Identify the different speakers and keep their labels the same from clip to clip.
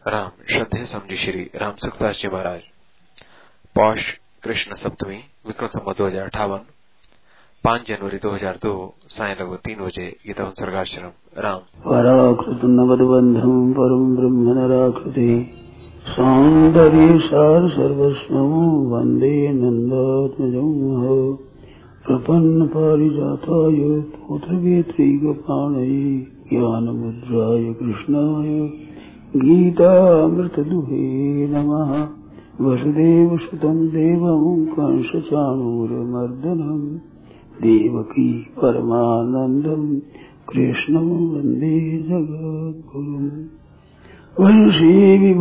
Speaker 1: राम श्रद्धेय समझी श्री राम सुखदास जी महाराज। पौष कृष्ण सप्तमी विक्रम संवत 2058 5 जनवरी 2002 साय लगभग 3 बजे गीता सर्गाश्रम राम।
Speaker 2: पराकृत नवदबंधम परम ब्रह्म नराकृति सौंदर्य सार सर्वस्वं वंदे नंदात्मजं प्रपन्न पारिजाताय पुत्रवेत्रैकपाणये ज्ञानमुद्राय कृष्णाय गीतामृतदुहे नमः। वसुदेवसुतं देवं कंसचाणूरमर्दनं देवकी परमानन्दं कृष्णं वन्दे जगद्गुरुम्। वंशी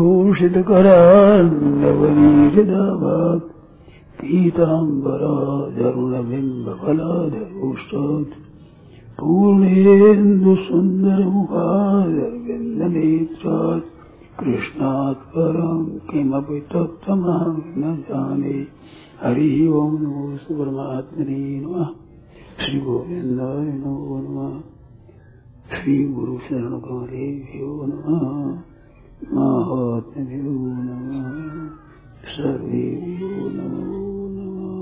Speaker 2: विभूषितकरान्नवनीहृदाभात् पीताम्बराधरुणबिम्बफलाधरोष्टात् पूर्णेन्दुसुन्दरमुखादरविन्दनेत्रात् कृष्णात् परं किमपि तत्त्वमहं न जाने। हरिः ओम् नमो परमात्मने नमः। श्री गोविन्दाय नमो नमः। श्री गुरु शरणकमलेभ्यो नमः। महात्म्यभ्यो नमः। सर्वेभ्यो नमो नमः।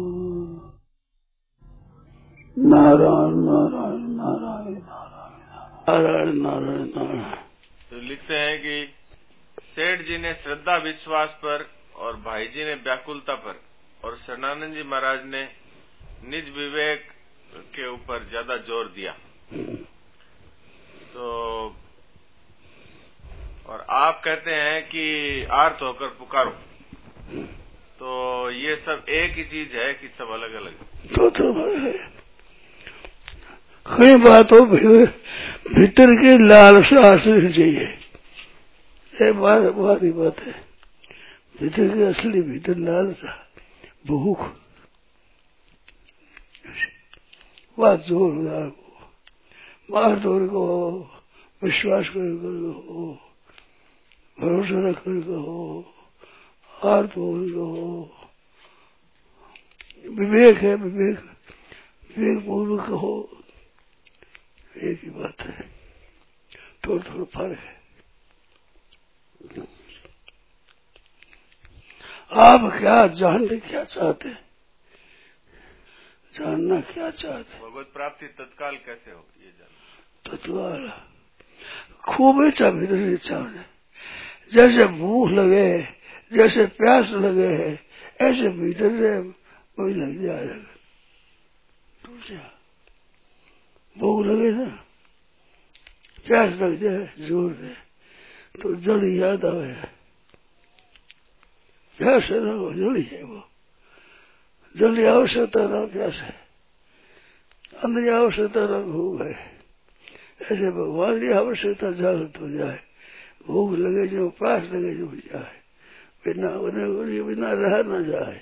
Speaker 2: नारायण नारायण नारायण नारायण नारायण नारायण।
Speaker 3: तो लिखते हैं कि सेठ जी ने श्रद्धा विश्वास पर और भाई जी ने व्याकुलता पर और शरणानंद जी महाराज ने निज विवेक के ऊपर ज्यादा जोर दिया। तो और आप कहते हैं कि आर्त होकर पुकारो। तो ये सब एक ही चीज है कि सब अलग अलग?
Speaker 2: तो है कई बातों भीतर की लालसा असली चाहिए। ये बात ही बात है। भीतर की असली भीतर लालसा भूख बात जोरदार हो, मार तोड़ को हो, विश्वास कर हो, भरोसा रख कर हो, हार तोड़ को हो। विवेक है, विवेक पूर्वक हो। एक ही बात है, थोड़ा थोड़ा फर्क है। आप क्या जानते, क्या चाहते, जानना क्या चाहते?
Speaker 3: भगवत प्राप्ति तत्काल कैसे हो ये जानना।
Speaker 2: तत्काल खूब इच्छा भीतर इच्छा होने। जैसे भूख लगे, जैसे प्यास लगे है, ऐसे भीतर से कोई लग जाएगा। भूख लगे ना, प्यास लग जाए जोर से तो जल याद आवे। प्यास है ना, वो जल है। वो जल की आवश्यकता ना प्यास है, अंदर की आवश्यकता ना भूख है। ऐसे भगवान की आवश्यकता जागृत हो जाए, भूख लगे जो, प्यास लगे जो जाए, बिना रह न जाए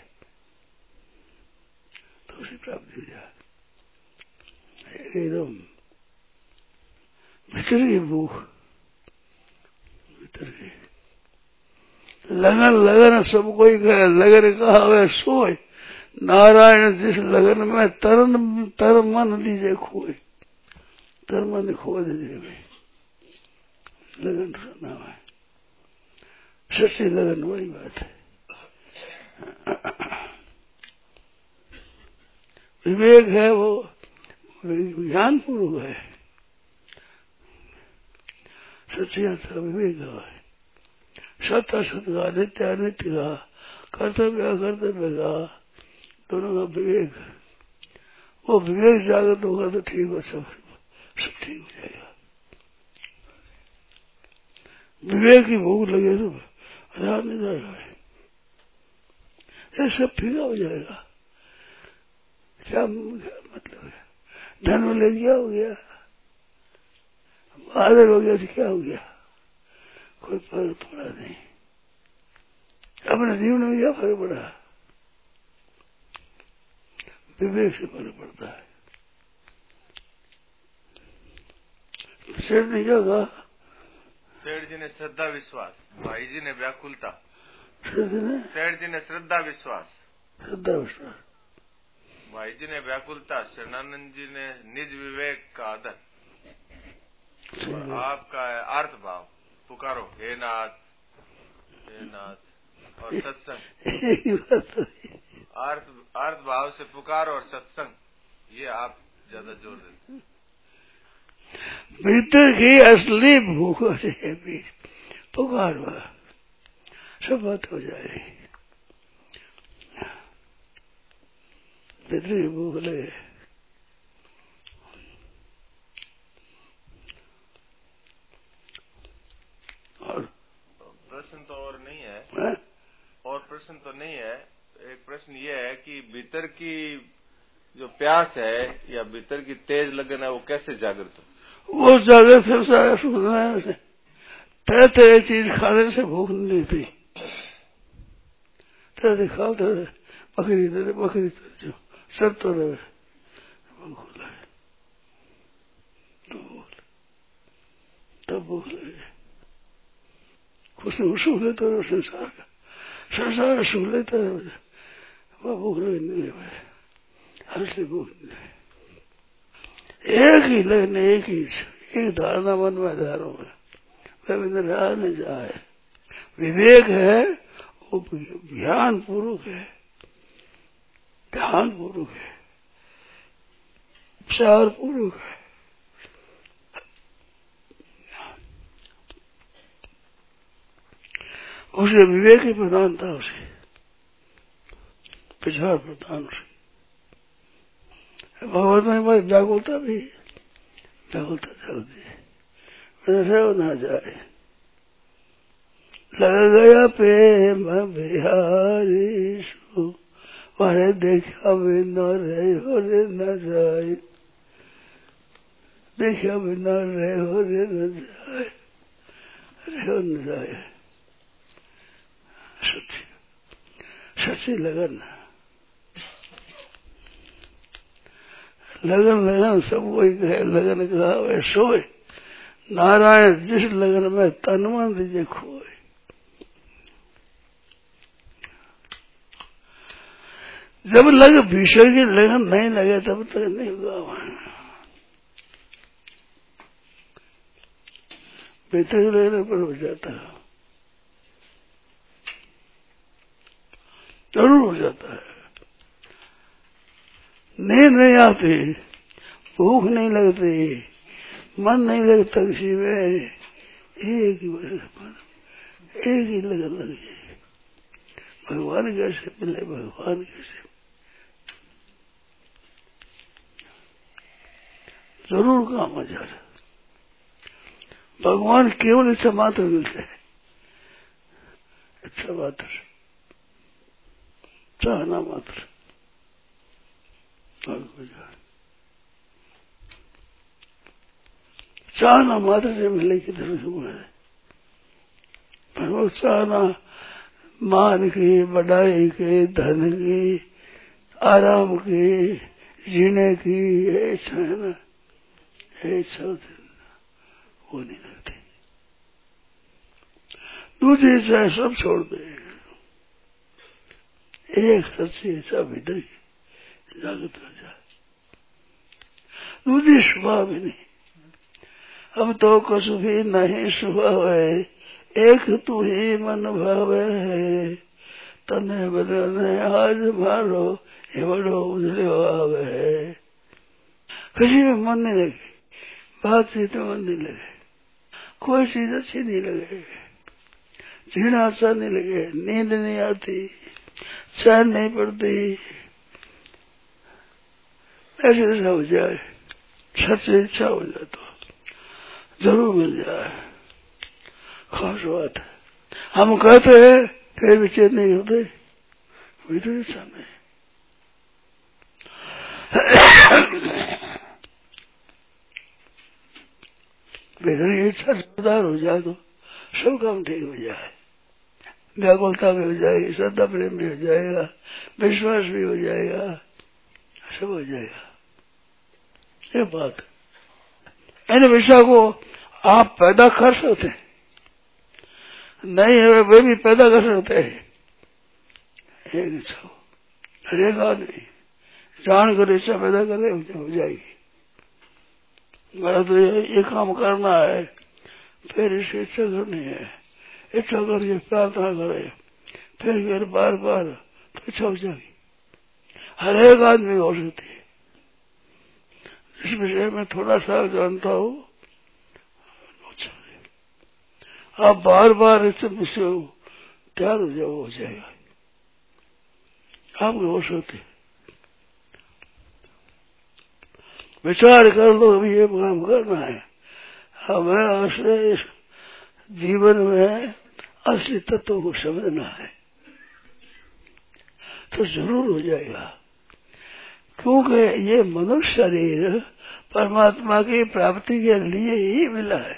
Speaker 2: तो उसे प्राप्ति हो जाए। एकदम भीतर की भूख, भीतर की लगन सब कोई कहे। लगन कहा वे सोए, नारायण जिस लगन में तर मन दीजिए खोए। तर मन खो दीजिए लगन नाम है। सच्ची लगन वही बात है। विवेक है वो ज्ञान पूर्वक है। सच्चा विवेक है। सत्य असत का, नित्य अनित्य का, कर्तव्य अकर्तव्य का, दोनों का विवेक। वो विवेक जागृत होगा तो ठीक हो, सब ठीक हो जाएगा। विवेक की भूख लगे तो रात नहीं जाएगा, ये सब फीका हो जाएगा। क्या मतलब है? धन में ले गया हो गया, आदर हो गया तो क्या हो गया? कोई फर्क पड़ा नहीं। अपने जीवन में क्या फर्क पड़ा? विवेक से फर्क पड़ता है। सेठ ने क्या कहा?
Speaker 3: सेठ जी ने श्रद्धा विश्वास, भाई जी ने व्याकुलता।
Speaker 2: सेठ
Speaker 3: जी ने श्रद्धा विश्वास, भाई जी ने व्याकुलता, शरणानंद जी ने निज विवेक का आदर, आपका अर्थ भाव पुकारो हे नाथ मेरे नाथ और सत्संग,
Speaker 2: एक ही बात हुई।
Speaker 3: अर्थ भाव से पुकार और सत्संग, ये आप ज्यादा जोर देते।
Speaker 2: भीतर की असली भूख से है भी पुकार हुआ, सब बात हो जाएगी। भीतर की भूख लगे, और
Speaker 3: प्रश्न तो और नहीं है,
Speaker 2: है?
Speaker 3: और प्रश्न तो नहीं है। एक प्रश्न ये है कि भीतर की जो प्यास है या भीतर की तेज लगन है, वो कैसे जागृत हो?
Speaker 2: वो जागृत है, सारा सुनना है उसे। तरह तरह चीज खाने से भूख नहीं लगती। तरह खाओ, तरह बकरी तरह बकरी तरह जो सब तो रहे भूख लगे, तब भूख लगे। कुछ सुख लेता रहो संसार का, संसार सुख लेता रहो, वह भूख लगने लगे, हर भूख नहीं लगे। एक ही लगने, एक धारणा मन में धारो में रहा न जाए। विवेक है वो ध्यान पूर्वक है, ध्यान पूर्वक है, विचार पूर्वक है। उसे विवेक ही प्रधान था, उसे विचार प्रधान उसे। भगवत में भाई व्याकुलता भी, व्याकुलता चलती है, रहो ना जाए। लग गया प्रेम बिहारी सो, मारे देखा भी न रहे हो रे न जाए, देखा भी न रहे हो रे न जाए, रहे न जाए। सच्ची सच्ची लगन, लगन लगन सब वही कहे, लगन कहा वे सोए, नारायण जिस लगन में तन मन दीजिए खोए। जब लगे भीषण की लगन नहीं लगे तब तक नहीं होगा। भीतर की लगने पर हो जाता है, जरूर हो जाता है। नींद नहीं आती, भूख नहीं लगती, मन नहीं लगता किसी में, एक ही लगन लगी। भगवान कैसे मिले, भगवान कैसे, जरूर काम आ जा रहा। भगवान केवल इच्छा मात्र मिलते है, इच्छा मात्र, चाहना मात्र। चाहना मात्र से मिले कि धर्म से मिले। पर वो चाहना मान की, बढ़ाई की, धन की, आराम की, जीने की, इच्छा है ना, इच्छा वो नहीं लगती। दूसरी इच्छा सब छोड़ दे, एक सच्ची इच्छा भीतर जागृत हो जाए, दूसरी सुबह भी नहीं। अब तो कुछ भी नहीं सुबह है, एक तू ही मन भावे है, तने बदलने आज मारो ये बड़ो उजले आवे है। किसी में मन नहीं लगे, बातचीत में मन नहीं लगे, कोई चीज अच्छी नहीं लगे, जीना अच्छा नहीं लगे, नींद नहीं आती, चैन नहीं पड़ती। ऐसी ऐसा हो जाए, सच्ची इच्छा हो जाए तो जरूर मिल जाए, खास बात है। हम कहते हैं फिर भी चेत नहीं होते, भीतर इच्छा नहीं। भीतर की इच्छा सुधार हो जाए तो सब काम ठीक हो जाए, व्याकुलता भी हो जाएगी, श्रद्धा प्रेम भी हो जाएगा, विश्वास भी हो जाएगा, सब हो जाएगा। ये बात इन विषय को आप पैदा कर सकते हैं, नहीं है वे भी पैदा कर सकते हैं। एक इच्छा रहेगा नहीं, जान कर इच्छा पैदा करे हो जाएगी। मेरा तो ये काम करना है, फिर इसे इच्छा करनी है, इच्छा करके प्रार्थना करे, फिर बार बार तो इच्छा हो जाएगी। हर एक आदमी हो सकती है। इस विषय में थोड़ा सा जानता हो, आप बार बार इस विषय तैयार हो जाओ, हो जाएगा आपके हो सकते। विचार कर लो, अभी ये काम करना है हमें, आश्रय इस जीवन में असली तत्व को समझना है तो जरूर हो जाएगा। क्योंकि ये मनुष्य शरीर परमात्मा की प्राप्ति के लिए ही मिला है,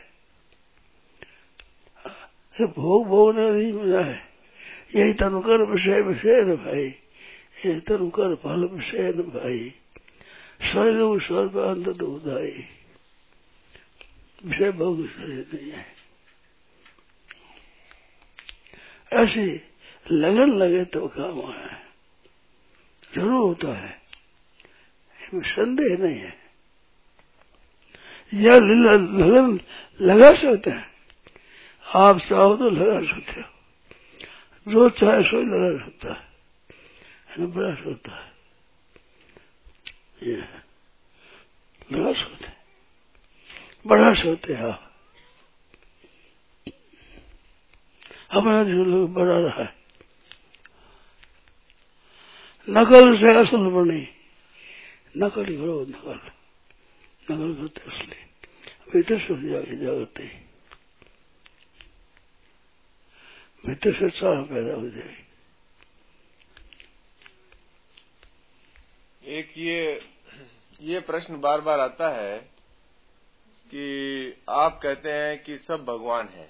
Speaker 2: ये भोग भोगने नहीं मिला है। यही तनुकर विषय विषय न भाई, ये तनुकर फल विषय न भाई, स्वर्ग स्वर्ग अंत दुदाई, विषय भोग शरीर नहीं है। ऐसी लगन लगे तो काम है, जरूर होता है, इसमें संदेह नहीं है। यह लगन लगा सकते हैं, आप चाहो तो लगा सकते हो, जो चाहे सो लगा सकता है, बढ़ा सकता है, ये लगा सकते हैं, बढ़ा सकते हैं। हमारा जो लोग बढ़ा रहा है, नकल से असल बनी, नकल ही करो, नकल करते असली, भीतर से जागते, भीतर से चाह पैदा हो जाएगी।
Speaker 3: एक ये प्रश्न बार बार आता है कि आप कहते हैं कि सब भगवान है,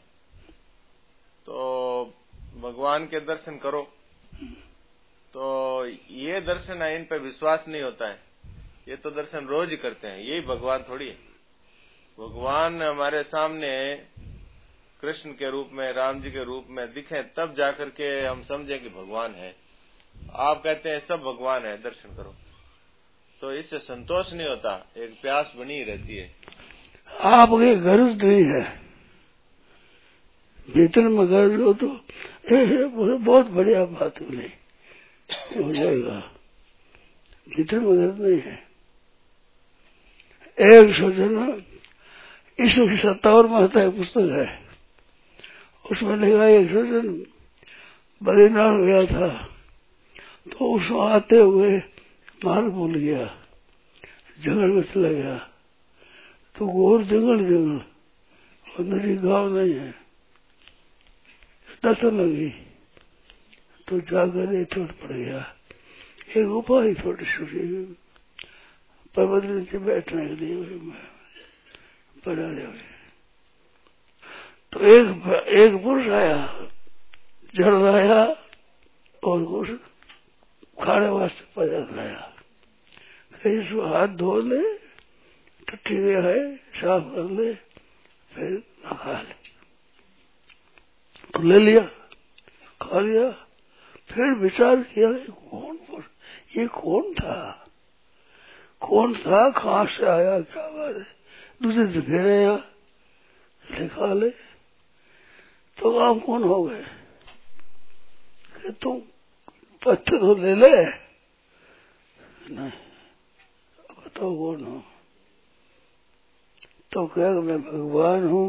Speaker 3: तो भगवान के दर्शन करो, तो ये दर्शन है, इन पे विश्वास नहीं होता है, ये तो दर्शन रोज ही करते हैं, यही भगवान थोड़ी है। भगवान हमारे सामने कृष्ण के रूप में, राम जी के रूप में दिखे तब जाकर के हम समझें कि भगवान है। आप कहते हैं सब भगवान है, दर्शन करो, तो इससे संतोष नहीं होता, एक प्यास बनी रहती है।
Speaker 2: आपके गरज नहीं है, भीतर में गरज हो तो बहुत बढ़िया बात नहीं हो जाएगा, भीतर में गरज नहीं है। एक सज्जन ईश्वर की सत्ता और महत्ता की पुस्तक है, उसमें लिखा एक सज्जन बद्रीनाथ गया था, तो उसको आते हुए मार्ग भूल गया, जंगल में चला गया, तो घोर जंगल और नदी गांव नहीं है, दस लगी, तो जाकर एक चोट पड़ गया। एक उपाय थोड़ी सी पर्वत नीचे बैठने के लिए बना लिया। तो एक पुरुष आया, जल आया और कुछ खाने वास्ते पदार्थ लाया, इसको हाथ धो ले, टट्टी गया है, साफ कर ले, फिर ना खा ले। तो ले लिया, खा लिया, फिर विचार किया ये कौन था, कहाँ से आया, क्या बात है, दूसरे दिन फिर आया, खा ले। तो आप कौन हो गए कि तुम पत्थर तो ले ले, नहीं बताओ कौन हो। तो क्या मैं भगवान हूँ,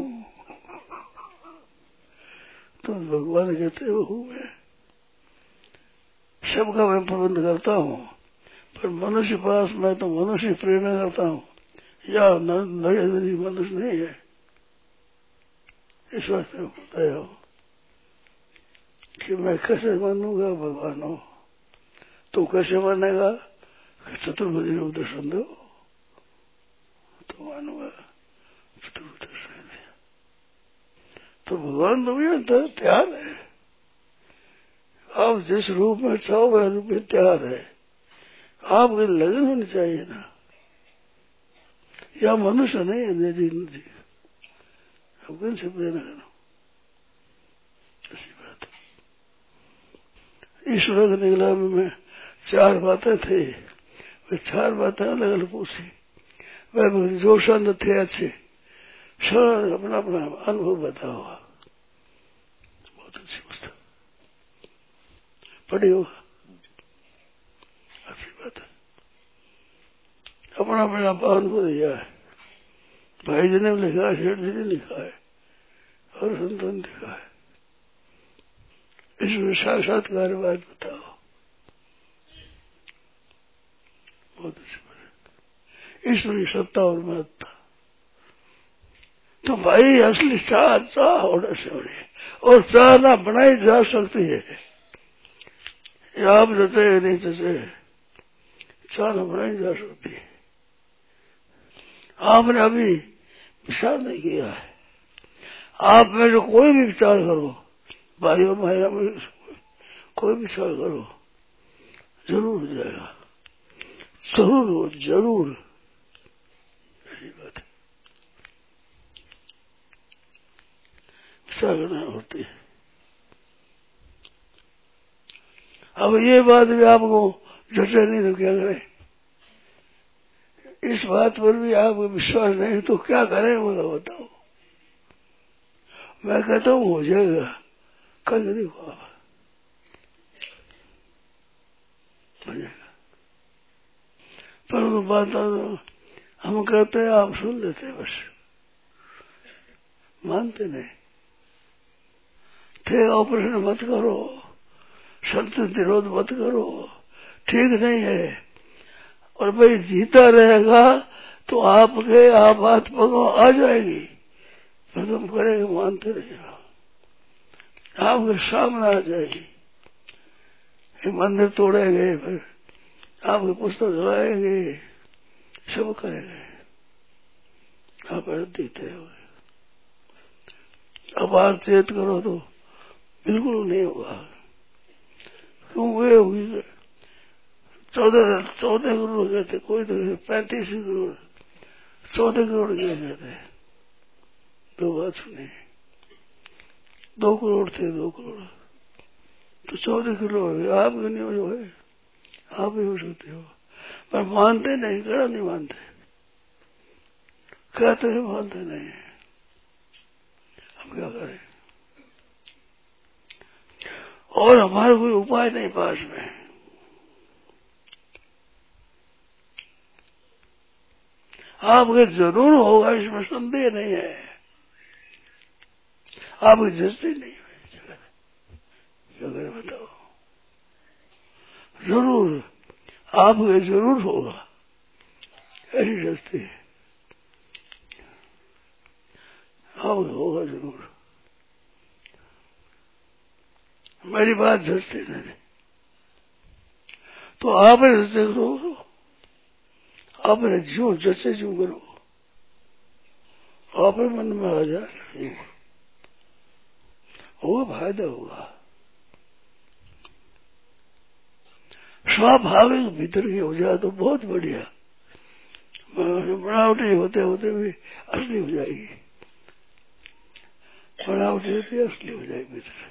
Speaker 2: तो भगवान कहते हो हूँ मैं, सबका मैं प्रबंध करता हूँ, पर मनुष्य पास मैं तो मनुष्य प्रेरणा करता हूँ, या नरेंद्र मनुष्य नहीं है, इस बात में बताया हो कि मैं कैसे मानूंगा भगवान हो, तो कैसे मानेगा, चतुर्भुज रूप दर्शन दो तो मानूंगा, चतुर्भुज दर्शन दिया तो भगवान तो भी अंतर तैयार है, आप जिस रूप में चाहो वह रूप में तैयार है, आपकी लगन होनी चाहिए ना, या मनुष्य नहीं है जी जी, अब कौन से प्रेरणा करो, ऐसी बात। ईश्वर के निगला में चार बातें थे, वे चार बातें अलग अलग पूछी, वह जो संत थे अच्छे, सब अपना अपना अनुभव बताओ, पढ़ी होगा, अच्छी बात है। अपना अपना पावन को दिया है, भाई जी ने लिखा है, सेठ जी ने लिखा है और संतों ने लिखा है। इसमें साक्षात्कार बात बताओ, बहुत अच्छी बात। ईश्वरी सत्ता और महत्ता तो भाई असली चाह होने से होनी है, और चाह ना बनाई जा सकती है। आप जचे नहीं जचे, चाह न बनाई जा सकती है। आपने अभी विचार नहीं किया है, आप में जो कोई भी विचार करो, भाइयों माया में कोई भी विचार करो, जरूर हो जाएगा, जरूर हो, जरूर। यही बात है, विचार करना होती है। अब ये बात भी आपको जचे नहीं तो क्या करें, इस बात पर भी आपको विश्वास नहीं तो क्या करें, वो बताओ। मैं कहता हूँ हो जाएगा, कल नहीं हुआ, हो जाएगा। पर वो बात हम कहते हैं, आप सुन लेते, बस मानते नहीं थे। ऑपरेशन मत करो, संत विरोध मत करो, ठीक नहीं है। और भाई जीता रहेगा तो आपके आपात पगों आ जाएगी, फिर तुम करेंगे, मानते रहेगा, आपके सामने आ जाएगी। मंदिर तोड़ेंगे, फिर आपके पुस्तक जलाएंगे, सब करेंगे, आप देते हो। अब आप चेत करो तो बिल्कुल नहीं होगा, क्यों वे होगी 14 करोड़ कहते, कोई तो 35 करोड़, 14 करोड़ क्या कहते, दो बात सुनी, 2 करोड़ थे, 2 करोड़ तो 14 करोड़ आप नहीं हो, जो है आप ही हो सकते हो, पर मानते नहीं, कड़ा नहीं मानते, कहते हैं मानते नहीं, हम क्या करें। और हमारा कोई उपाय नहीं पास में, आपके जरूर होगा, इसमें संदेह नहीं है, आपकी जस्ती नहीं है, क्या करें बताओ। जरूर आपके जरूर होगा, ऐसी जस्ती है, आपके होगा जरूर। मेरी बात जस्ती नहीं तो आप जैसे करो, आपने जो जैसे जो करो, आप मन में आ जाए, होगा, फायदा होगा। स्वाभाविक भीतर की हो जाए तो बहुत बढ़िया, बनावटी होते होते भी असली हो जाएगी, बनावटी होती असली हो जाएगी भीतर।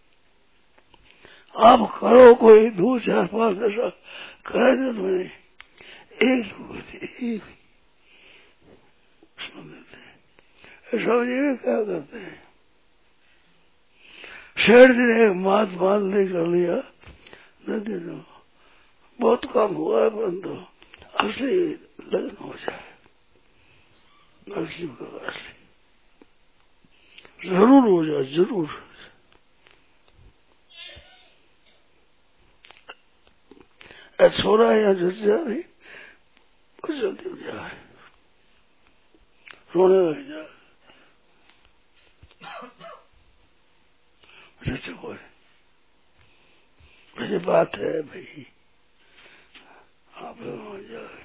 Speaker 2: आप करो कोई 2, 4, 5, 10 करे तो नहीं, एक सुन देते हैं। समझिए क्या करते हैं, शेर जी ने मात मान नहीं कर लिया, नदी नो बहुत कम हुआ है, परंतु असली लगन हो जाए, असली का असली जरूर हो जाए, जरूर। छोरा यहाँ जस जा रही, कुछ जल्दी हो जाए, रोने लग जाए, जैसे कोई वैसे बात है भाई, आप हो जाए,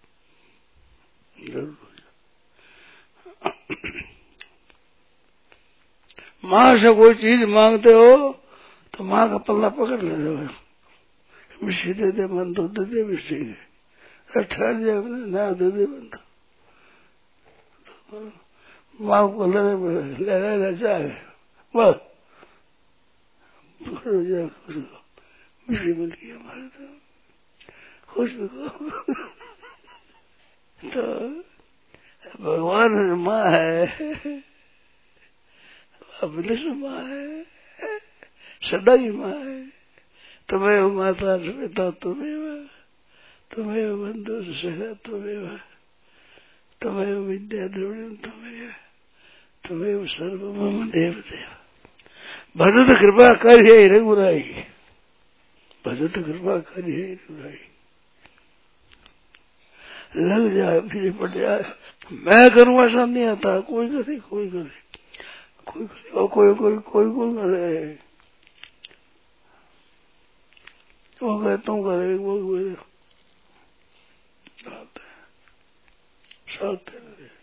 Speaker 2: जरूर हो जाए। माँ से कोई चीज मांगते हो तो माँ का पल्ला पकड़ लेते हो, मिट्टी दे दे, मन तो दे दे, मिट्टी के ठहर जाए, ना दे दे मन तो माँ को ले जाए, बस पकड़ हो जाए, खुश हो, मिट्टी मिल गई हमारे तो खुश हो। तो भगवान माँ है, अभिलष माँ है, सदा ही माँ है, तमेव माता पिता तमेव बंधु सखा तमेव विद्या द्रविणं तमेव सर्वमम देव भजत कृपा कर हे रघुराई, भजत कृपा कर हे रघुराई। लग जाए फिर पड़ जाए, मैं करूँ ऐसा नहीं आता, कोई करे कोई करे कोई करे और कोई करे, वो करे तुम करे वो करे, साथ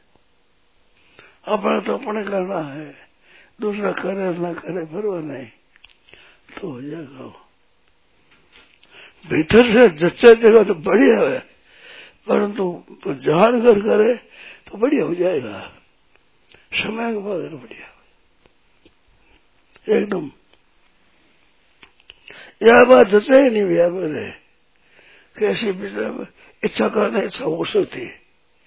Speaker 2: अपने तो अपने करना है, दूसरा करे ना करे परवाह नहीं, तो हो जाएगा। भीतर से जच्चा जगह तो बढ़िया है, परंतु तो जान कर करे तो बढ़िया हो जाएगा, समय के बाद बढ़िया एकदम। यह बात जच्चा ही नहीं भैया मेरे, कैसी इच्छा करने इच्छा हो सकती है,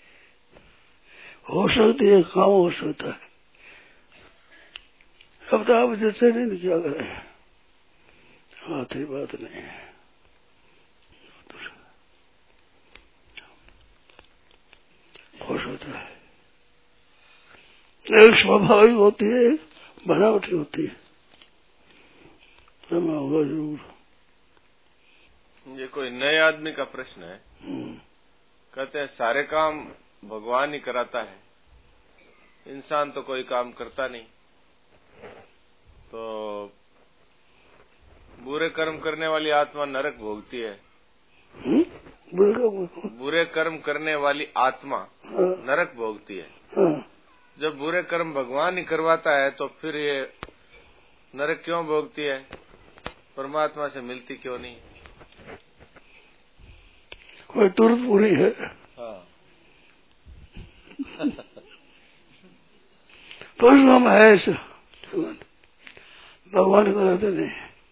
Speaker 2: काम हो सकता है। अब तो आप जैसे नहीं क्या करें, आती बात नहीं है। हो सकता है एक स्वाभाविक होती है, बनावटी होती है, होगा जरूर।
Speaker 3: ये कोई नए आदमी का प्रश्न है। कहते हैं सारे काम भगवान ही कराता है, इंसान तो कोई काम करता नहीं, तो बुरे कर्म करने वाली आत्मा नरक भोगती है। बुरे कर्म करने वाली आत्मा नरक भोगती है। जब बुरे कर्म भगवान ही करवाता है तो फिर ये नरक क्यों भोगती है, परमात्मा से मिलती क्यों नहीं?
Speaker 2: कोई तुर पूरी है।
Speaker 3: हाँ।
Speaker 2: तो हम है भगवान कराते नहीं,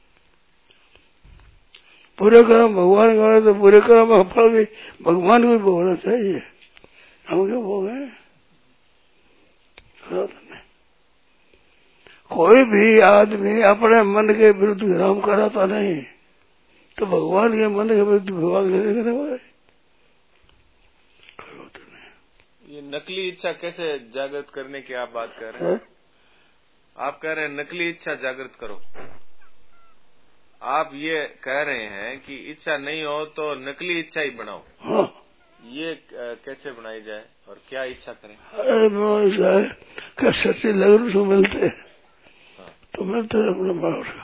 Speaker 2: पूरे कर्म भगवान करे तो पूरे कर्म का फल भी भगवान को ही भोगना चाहिए, हम क्यों भोगे? कोई भी आदमी अपने मन के विरुद्ध काम कराता नहीं, तो भगवान के मन के विरुद्ध भगवान नहीं करे।
Speaker 3: ये नकली इच्छा कैसे जागृत करने की आप बात कर रहे हैं? आप कह रहे हैं नकली इच्छा जागृत करो। आप ये कह रहे हैं कि इच्छा नहीं हो तो नकली इच्छा ही बनाओ।
Speaker 2: हाँ।
Speaker 3: ये कैसे बनाई जाए और क्या इच्छा करें?
Speaker 2: बनाई जाए क्या सच्ची लगन से मिलते तो मिलते अपने मार।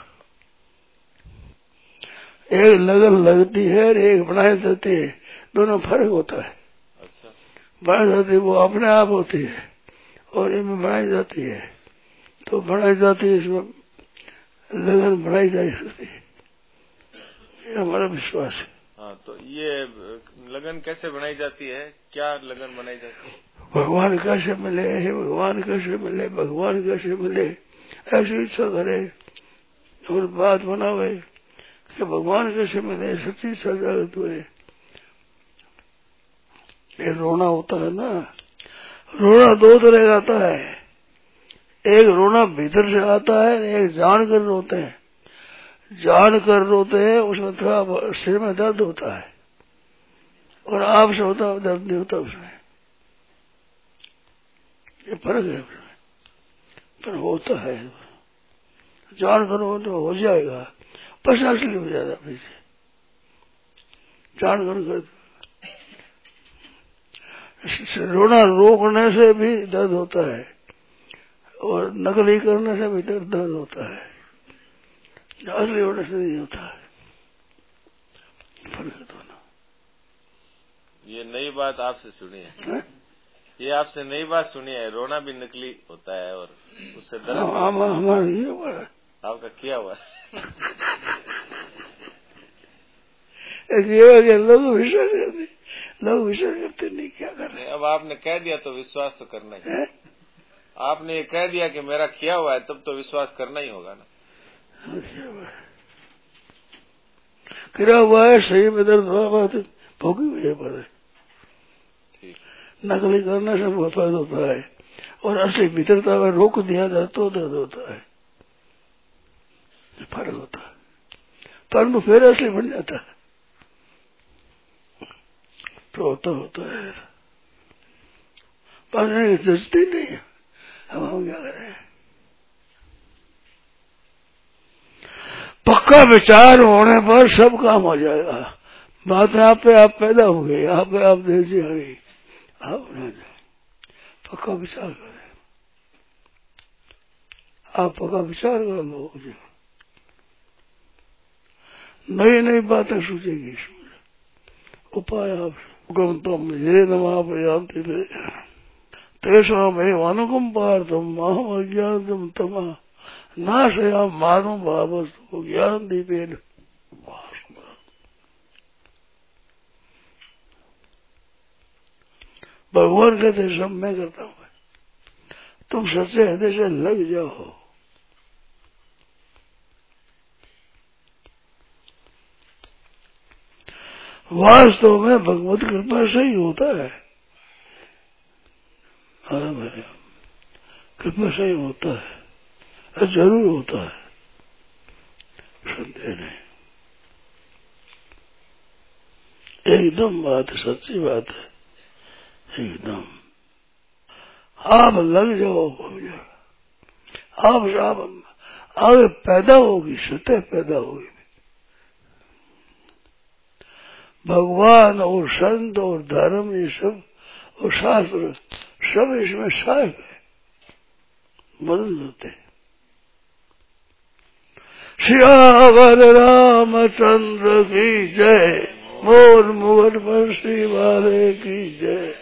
Speaker 2: एक लगन लगती है और एक बनाई जाती है, दोनों फर्क होता है।
Speaker 3: अच्छा।
Speaker 2: बनाई जाती है वो अपने आप होती है और इनमें बनाई जाती है, तो बनाई जाती है इसमें लगन बनाई जा सकती है, ये हमारा विश्वास है।
Speaker 3: हाँ, तो ये लगन कैसे बनाई जाती है, क्या लगन बनाई जाती है?
Speaker 2: भगवान कैसे मिले, भगवान कैसे मिले, भगवान कैसे मिले, ऐसी इच्छा करे और बात बनावे कि भगवान कैसे मिले, सच्ची इच्छा जागृत हुए। ये रोना होता है ना, रोना दो तरह का आता है, एक रोना भीतर से आता है, एक जान कर रोते हैं। जान कर रोते हैं उसमें थोड़ा सिर में दर्द होता है और आप से होता दर्द नहीं होता उसमें, ये फर्क है उसमें, पर होता है। जान करो तो हो जाएगा, बस असली हो जाएगा पीछे। जान कर रोना रोकने से भी दर्द होता है और नकली करने से भी दर्द होता है, असली होने से नहीं होता है, फर्क है दोनों।
Speaker 3: ये नई बात आपसे सुनी है, ये आपसे नई बात सुनी है। रोना भी नकली होता है और उससे दर्द
Speaker 2: हमारा ये हुआ है,
Speaker 3: आपका किया हुआ है।
Speaker 2: लोग विश्वास करते नहीं, क्या कर रहे हैं?
Speaker 3: अब आपने कह दिया तो विश्वास तो करना ही। आपने ये कह दिया कि मेरा किया हुआ है, तब तो विश्वास करना ही होगा ना।
Speaker 2: किया हुआ है, सही में दर्द हुआ, बात भोगी हुई है, पर नकली करने से बहुत फायदा होता है और असली भीतरता में रोक दिया जाए तो दर्द होता है, फर्क होता है। परंतु फिर असली बन जाता है। तो होता है, पर जचती नहीं है। हम क्या करें? पक्का विचार होने पर सब काम हो जाएगा। बात आप पे आप पैदा हो गई, आप पे आप देश आ गई, आप न जाए। पक्का विचार करें, आप पक्का विचार कर लो, नई नई बातें सोचेगी। उपाय आप तुम ये नमापयांति तेषामेव अनुकंपार्थम माहम अज्ञानम तमा नाशयाम मानो भावस्तु ज्ञान दीपेन। भगवान कहते सब मैं करता हूँ, तुम सच्चे हृदय से लग जाओ। वास्तव में भगवत कृपा से ही होता है। हाँ भाई, कृपा से ही होता है, जरूर होता है, संदेह नहीं। एकदम बात सच्ची बात है, एकदम। आप लग जाओ, आप आगे पैदा होगी, सतह पैदा होगी। भगवान और संत और धर्म ये सब और शास्त्र सब इसमें सहायक है, मदद होते हैं। सियावर रामचंद्र की जय, मोर मुगट बंसी वाले की जय।